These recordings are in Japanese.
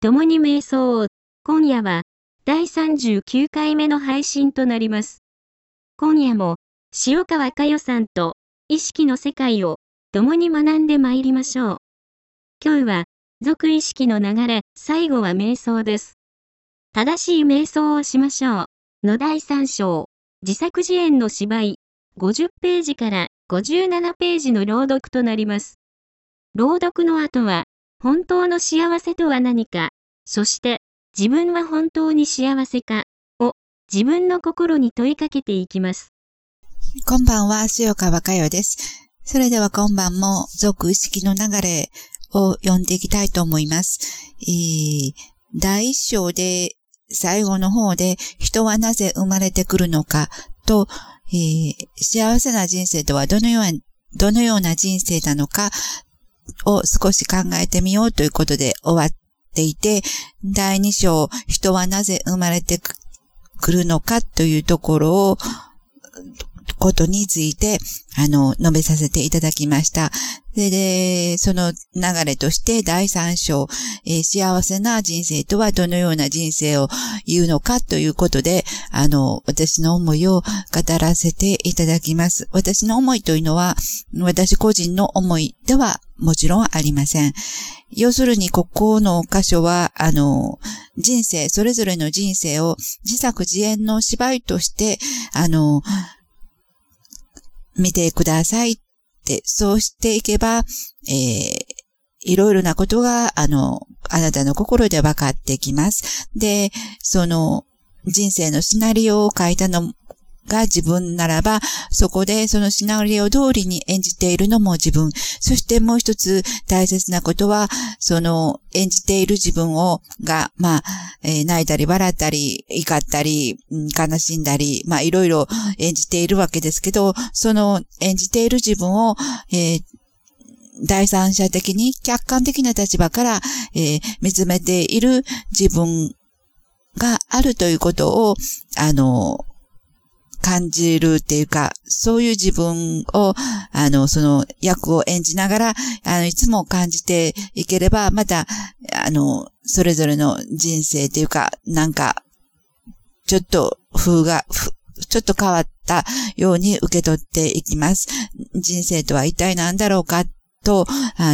共に瞑想。今夜は第39回目の配信となります。今夜も塩川佳代さんと意識の世界を共に学んでまいりましょう。今日は属意識の流れ、最後は瞑想です。正しい瞑想をしましょう。の第3章、自作自演の芝居、50ページから57ページの朗読となります。朗読の後は、本当の幸せとは何か、そして、自分は本当に幸せか、を自分の心に問いかけていきます。 こんばんは、塩川佳代です。それでは今晩も属意識の流れを読んでいきたいと思います。第一章で、最後の方で、人はなぜ生まれてくるのかと、幸せな人生とはどのような人生なのかを少し考えてみようということで終わっていて、第2章、人はなぜ生まれてくるのかということについて、述べさせていただきました。で、その流れとして第3章、幸せな人生とはどのような人生を言うのかということで、私の思いを語らせていただきます。私の思いというのは、私個人の思いではもちろんありません。要するに、ここの箇所は、人生、それぞれの人生を自作自演の芝居として、見てくださいって、そうしていけば、いろいろなことが、あなたの心で分かってきます。で、その、人生のシナリオを書いたのが自分ならば、そこでそのシナリオ通りに演じているのも自分。そしてもう一つ大切なことは、その演じている自分が、泣いたり笑ったり、怒ったり、悲しんだり、いろいろ演じているわけですけど、その演じている自分を、第三者的に客観的な立場から、見つめている自分があるということを、感じるっていうか、そういう自分を、その役を演じながら、いつも感じていければ、また、それぞれの人生っていうか、ちょっと変わったように受け取っていきます。人生とは一体何だろうかと、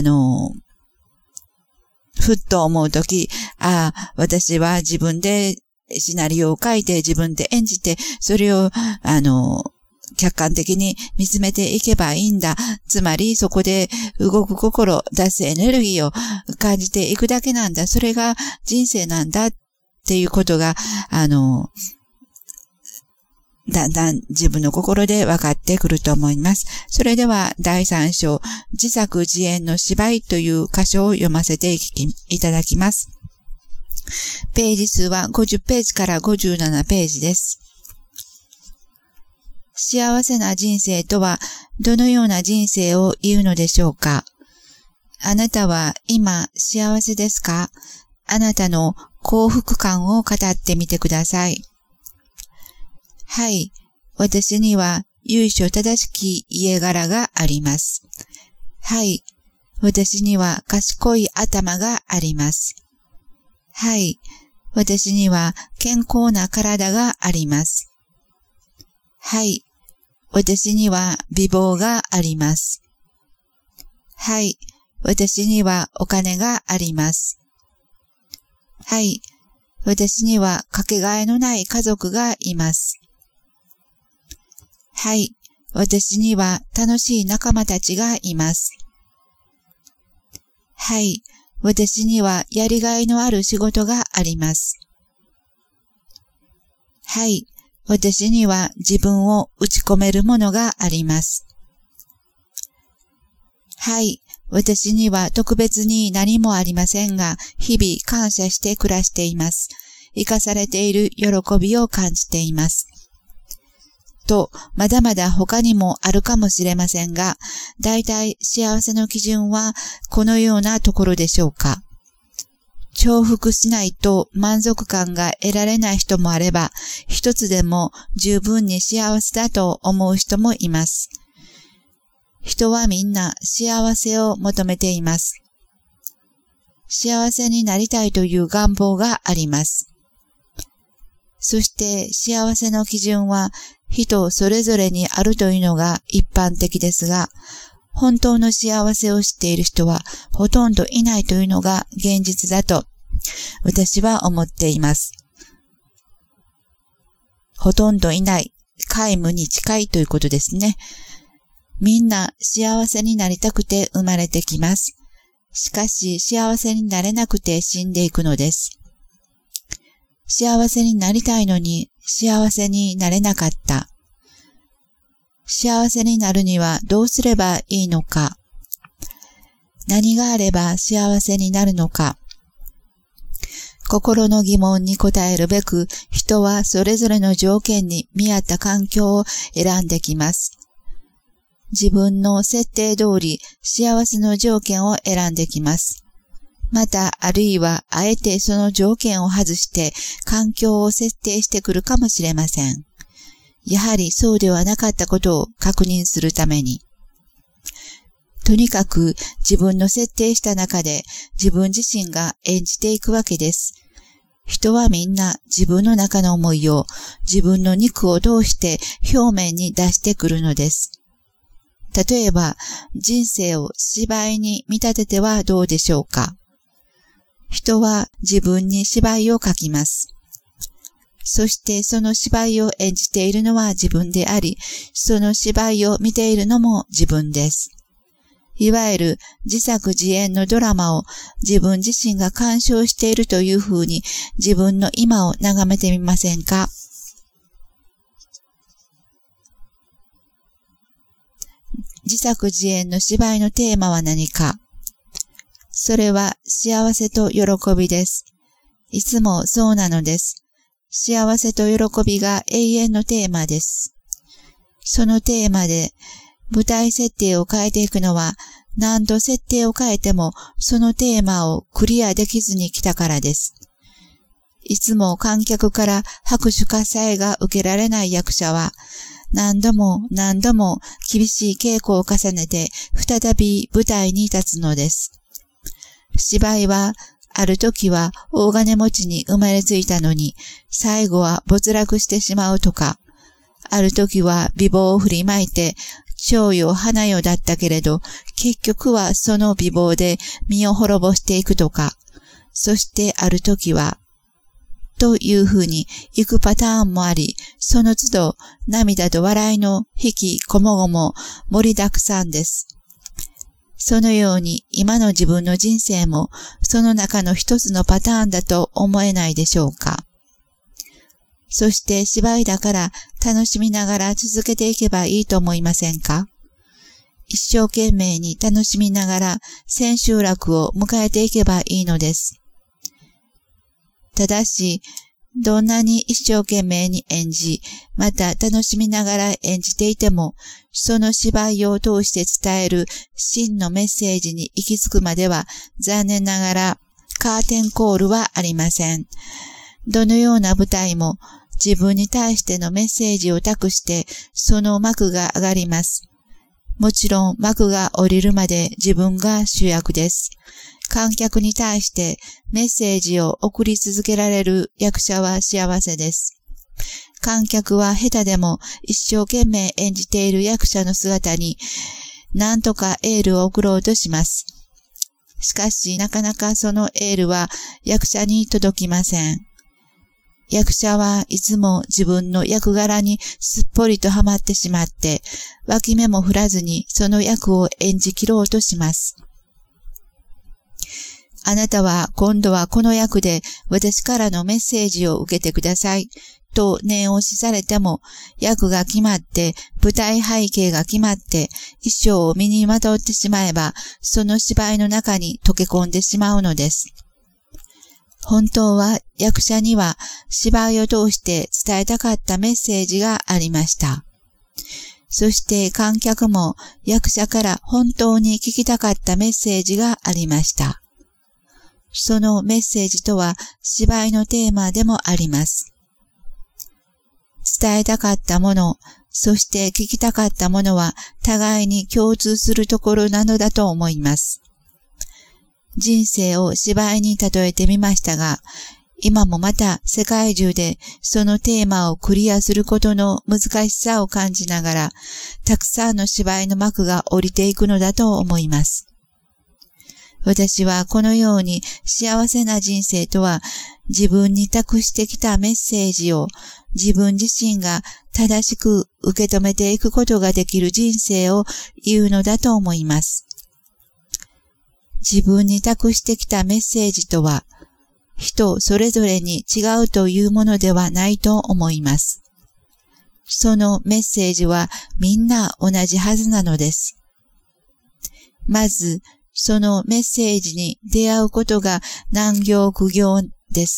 ふっと思うとき、私は自分でシナリオを書いて自分で演じて、それを、客観的に見つめていけばいいんだ。つまり、そこで動く心、出すエネルギーを感じていくだけなんだ。それが人生なんだっていうことが、だんだん自分の心で分かってくると思います。それでは、第3章、自作自演の芝居という箇所を読ませていただきます。ページ数は50ページから57ページです。幸せな人生とはどのような人生を言うのでしょうか？あなたは今幸せですか？あなたの幸福感を語ってみてください。はい、私には由緒正しき家柄があります。はい、私には賢い頭があります。はい。私には健康な体があります。はい。私には美貌があります。はい。私にはお金があります。はい。私にはかけがえのない家族がいます。はい。私には楽しい仲間たちがいます。はい。私にはやりがいのある仕事があります。はい。私には自分を打ち込めるものがあります。はい。私には特別に何もありませんが、日々感謝して暮らしています。生かされている喜びを感じています。と、まだまだ他にもあるかもしれませんが、だいたい幸せの基準はこのようなところでしょうか。重複しないと満足感が得られない人もあれば、一つでも十分に幸せだと思う人もいます。人はみんな幸せを求めています。 幸せになりたいという願望があります。そして幸せの基準は人それぞれにあるというのが一般的ですが、本当の幸せを知っている人はほとんどいないというのが現実だと私は思っています。ほとんどいない、皆無に近いということですね。みんな幸せになりたくて生まれてきます。しかし幸せになれなくて死んでいくのです。幸せになりたいのに幸せになれなかった。幸せになるにはどうすればいいのか。何があれば幸せになるのか。心の疑問に答えるべく、人はそれぞれの条件に見合った環境を選んできます。自分の設定通り幸せの条件を選んできます。また、あるいは、あえてその条件を外して環境を設定してくるかもしれません。やはりそうではなかったことを確認するために。とにかく自分の設定した中で自分自身が演じていくわけです。人はみんな自分の中の思いを自分の肉を通して表面に出してくるのです。例えば、人生を芝居に見立ててはどうでしょうか。人は自分に芝居を書きます。そしてその芝居を演じているのは自分であり、その芝居を見ているのも自分です。いわゆる自作自演のドラマを自分自身が鑑賞しているというふうに自分の今を眺めてみませんか？自作自演の芝居のテーマは何か？それは幸せと喜びです。いつもそうなのです。幸せと喜びが永遠のテーマです。そのテーマで舞台設定を変えていくのは何度設定を変えてもそのテーマをクリアできずに来たからです。いつも観客から拍手喝采が受けられない役者は何度も何度も厳しい稽古を重ねて再び舞台に立つのです。芝居はある時は大金持ちに生まれついたのに最後は没落してしまうとか、ある時は美貌を振りまいて蝶よ花よだったけれど結局はその美貌で身を滅ぼしていくとか、そしてある時はというふうに行くパターンもあり、その都度涙と笑いの引きこもごも盛りだくさんです。そのように今の自分の人生もその中の一つのパターンだと思えないでしょうか。そして芝居だから楽しみながら続けていけばいいと思いませんか？一生懸命に楽しみながら千秋楽を迎えていけばいいのです。ただし、どんなに一生懸命に演じ、また楽しみながら演じていても、その芝居を通して伝える真のメッセージに行き着くまでは、残念ながらカーテンコールはありません。どのような舞台も自分に対してのメッセージを託して、その幕が上がります。もちろん幕が降りるまで自分が主役です。観客に対してメッセージを送り続けられる役者は幸せです。観客は下手でも一生懸命演じている役者の姿に何とかエールを送ろうとします。しかしなかなかそのエールは役者に届きません。役者はいつも自分の役柄にすっぽりとはまってしまって、脇目も振らずにその役を演じ切ろうとします。あなたは今度はこの役で私からのメッセージを受けてくださいと念押しされても、役が決まって舞台背景が決まって衣装を身にまとってしまえば、その芝居の中に溶け込んでしまうのです。本当は役者には芝居を通して伝えたかったメッセージがありました。そして観客も役者から本当に聞きたかったメッセージがありました。そのメッセージとは芝居のテーマでもあります。伝えたかったもの、そして聞きたかったものは互いに共通するところなのだと思います。 人生を芝居に例えてみましたが、今もまた世界中でそのテーマをクリアすることの難しさを感じながら、たくさんの芝居の幕が降りていくのだと思います。私はこのように幸せな人生とは、自分に託してきたメッセージを自分自身が正しく受け止めていくことができる人生を言うのだと思います。自分に託してきたメッセージとは、人それぞれに違うというものではないと思います。そのメッセージはみんな同じはずなのです。まず、そのメッセージに出会うことが難行苦行です。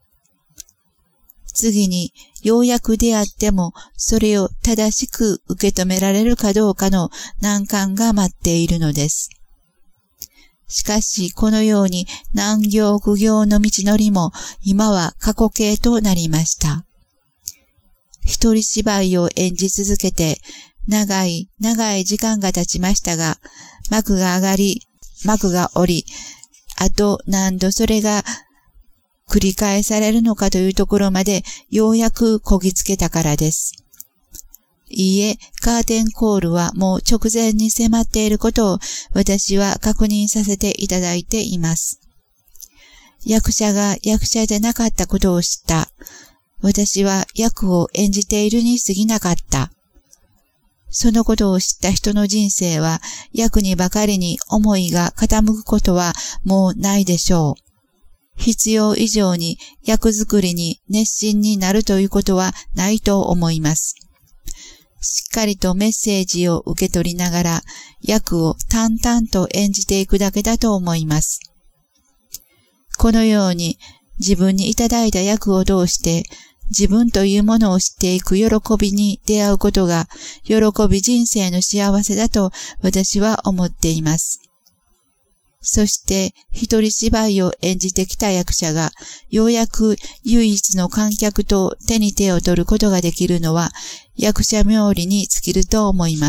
次に、ようやく出会っても、それを正しく受け止められるかどうかの難関が待っているのです。しかし、このように難行苦行の道のりも、今は過去形となりました。一人芝居を演じ続けて、長い時間が経ちましたが、幕が上がり、幕が降り、あと何度それが繰り返されるのかというところまでようやくこぎつけたからです。いいえ、カーテンコールはもう直前に迫っていることを私は確認させていただいています。役者が役者でなかったことを知った。私は役を演じているに過ぎなかった。そのことを知った人の人生は、役にばかりに思いが傾くことはもうないでしょう。必要以上に役作りに熱心になるということはないと思います。しっかりとメッセージを受け取りながら、役を淡々と演じていくだけだと思います。このように自分にいただいた役を通して、自分というものを知っていく喜びに出会うことが、喜び人生の幸せだと私は思っています。そして、一人芝居を演じてきた役者が、ようやく唯一の観客と手に手を取ることができるのは、役者冥利に尽きると思います。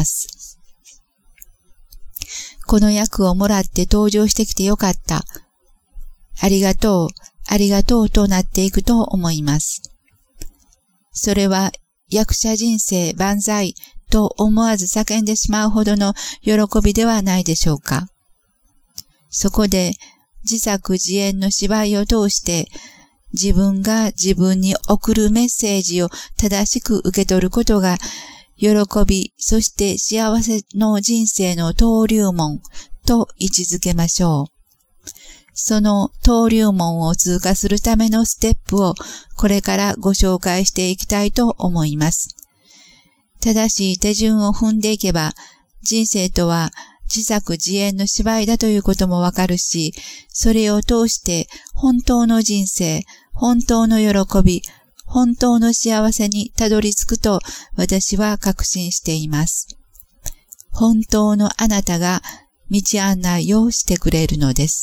この役をもらって登場してきてよかった。ありがとうとなっていくと思います。それは役者人生万歳と思わず叫んでしまうほどの喜びではないでしょうか。そこで自作自演の芝居を通して自分が自分に送るメッセージを正しく受け取ることが喜び、そして幸せの人生の登竜門と位置づけましょう。その登竜門を通過するためのステップをこれからご紹介していきたいと思います。正しい手順を踏んでいけば、人生とは自作自演の芝居だということもわかるし、それを通して本当の人生、本当の喜び、本当の幸せにたどり着くと私は確信しています。本当のあなたが道案内をしてくれるのです。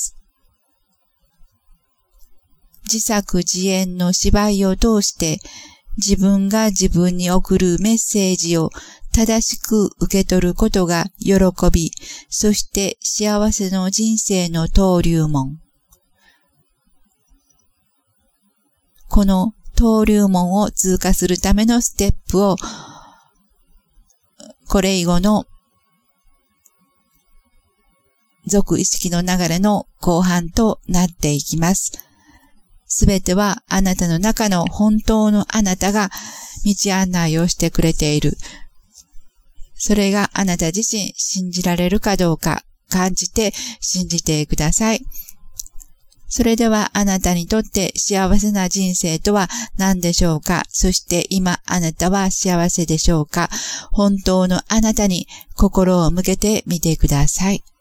自作自演の芝居を通して自分が自分に送るメッセージを正しく受け取ることが喜び、そして幸せの人生の登竜門。この登竜門を通過するためのステップをこれ以後の属意識の流れの後半となっていきます。すべてはあなたの中の本当のあなたが道案内をしてくれている。それがあなた自身信じられるかどうか感じて信じてください。それではあなたにとって幸せな人生とは何でしょうか？そして今あなたは幸せでしょうか？本当のあなたに心を向けてみてください。